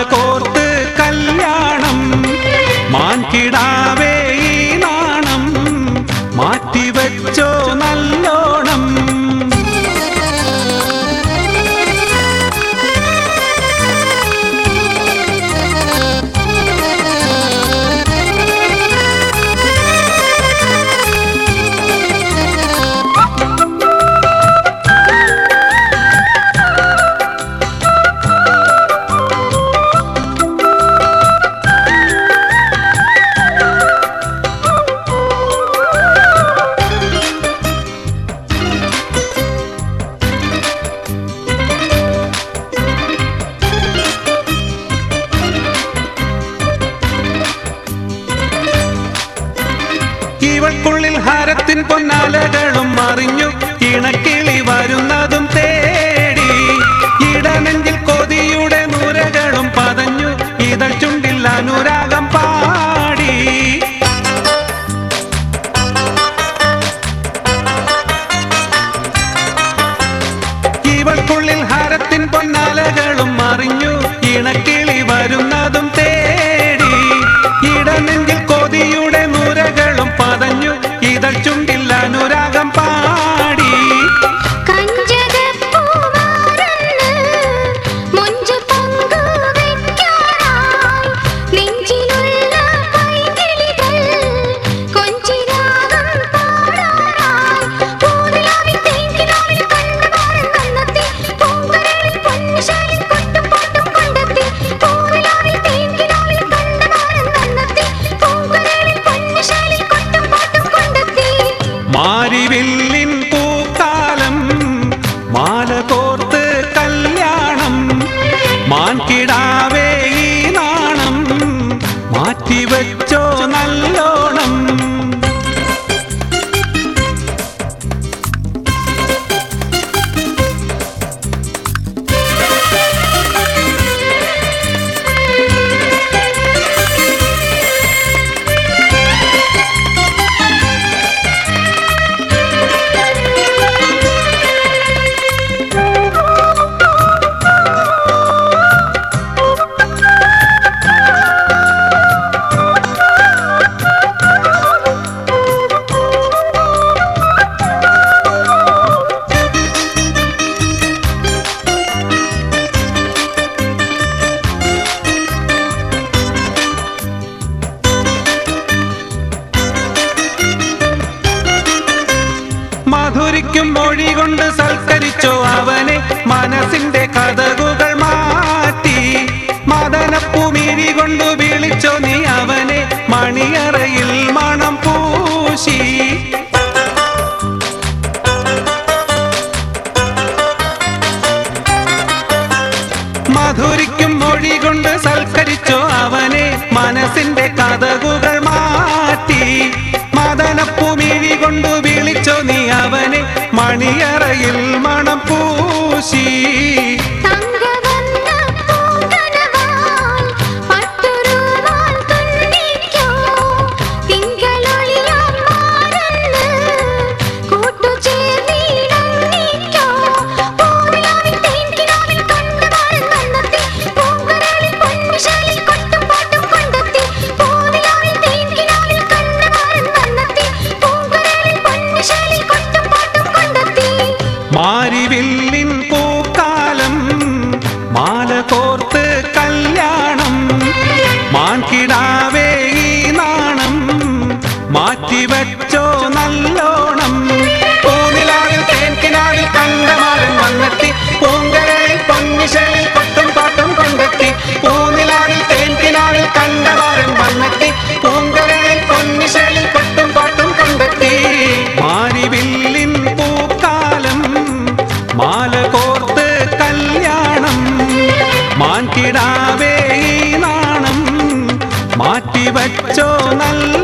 കോർത്ത് കല്യാണം മാൻകിടാവേ ഈ നാണം മാറ്റിവെച്ചോ നല്ലോണം. ഇവൾക്കുള്ളിൽ ഹരത്തിൻ പൊന്നാലകളും മറിഞ്ഞു ഇണക്കിളി വരുന്നതും തേടി. ഇടനെഞ്ചിൽ കൊതിയുടെ നൂരകളും പതഞ്ഞു ഇതൾ ചുണ്ടിൽ അനുരാഗം പാടി. ഇവൾക്കുള്ളിൽ ഹരത്തിൻ പൊന്നാലകളും മറിഞ്ഞു ഇണക്കിളി വരുന്നതും തേടി. ഇടനെഞ്ചിൽ കൊതിയുടെ നൂരകളും പതഞ്ഞു ഇതൾ ചുണ്ടിൽ അനുരാഗം പാടി. മാരിവില്ലിൻ പൂക്കാലം മാല കോർത്ത് കല്യാണം മാൻകിടാവേ ഈ നാണം മാറ്റിവെച്ചോ നല്ലോണം. മധുരിക്കും മൊഴി കൊണ്ട് സൽക്കരിച്ചോ അവനെ മനസ്സിന്റെ കഥകുകൾ മാറ്റി. മദനപ്പൂമിഴി കൊണ്ട് വിളിച്ചോ നീ അവനെ മണിയറയിൽ മണം പൂശി. മധുരിക്കും മൊഴി കൊണ്ട് സൽക്കരിച്ചോ അവനെ മനസ്സിന്റെ കഥകുകൾ മാറ്റി. മദനപ്പൂമിഴി കൊണ്ട് വിളിച്ചോ നീ അവനെ മണിയറയിൽ മണം പൂശി. മാരിവില്ലിൻ പൂക്കാലം മാല കോർത്ത് കല്യാണം മാൻകിടാവേ ഈ നാണം മാറ്റിവെച്ചോ നല്ലോണം. പൂനിലാവിൽ തേൻകിനാവിൽ കണ്ടമാരൻ വന്നെത്തി പൂങ്കരയിൽ പൊന്നിശയിൽ കൊട്ടും പാട്ടും കൊണ്ടെത്തി. പൂനിലാവിൽ തേൻകിനാവിൽ കണ്ടമാരൻ വന്നെത്തി പൂങ്കരയിൽ പൊന്നിശയിൽ കൊട്ടും പാട്ടും കൊണ്ടെത്തി. മാരിവില്ലിൻ പൂക്കാലം മാല കോർത്ത് കല്യാണം മാൻകിടാവേ ഈ നാണം മാറ്റിവെച്ചോ നല്ല